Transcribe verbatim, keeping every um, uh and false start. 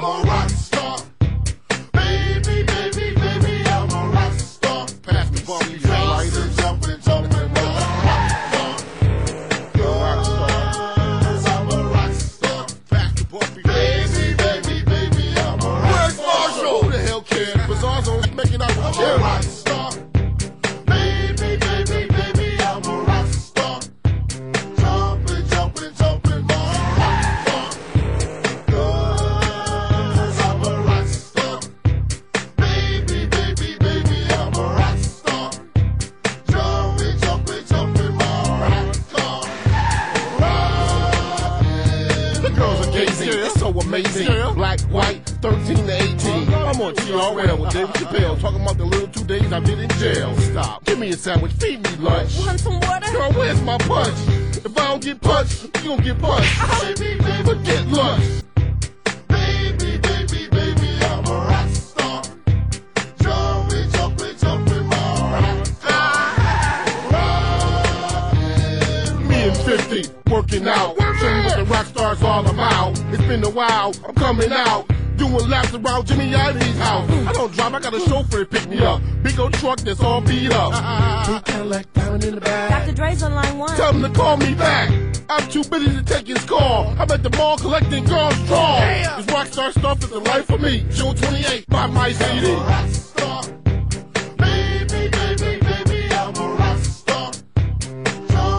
I'm a rock star. Baby, baby, baby, I'm a rock star. Pass the ball, you jumping, jumping, jumping, I'm a rock star. I'm a rock star. Pass the ball, baby, baby, baby, I'm a rock star. Where's Marshall? Who the hell cares? Bizarro's making out with a rock star. Baby, baby, baby, I'm a rock star. Jumping, jumping, jumping, I'm a rock star. Cause I'm a rock star. Baby, baby, baby, I'm a rock star. Jumping, jumping, jumping, I'm a rock star. Rockin'. The girls are gazing, yeah. It's so amazing. Yeah. Black, white, thirteen to eighteen. I'm on T R L with David Chappelle, talking about the little two days I've been in jail. Stop. Give me a sandwich, feed me lunch. Want some water? Girl, where's my punch? If I don't get punched, you gon' get punched. Baby, baby, forget lunch. Baby, baby, baby, I'm a rock star. Jumping, jumping, jumping, my rock star. Rockin'. Me and fifty, working out. Show you what the rock star's all about. It's been a while, I'm coming out. Doing laps around Jimmy Ivey's house. I don't drive, I got a chauffeur to pick me up. Big old truck that's all beat up. Blue Cadillac diamond in the back. Doctor Dre's on line one. Tell him to call me back. I'm too busy to take his call. I'm at the mall collecting girls' draws. This rock star stuff is the life of me. June twenty-eighth, buy my C D.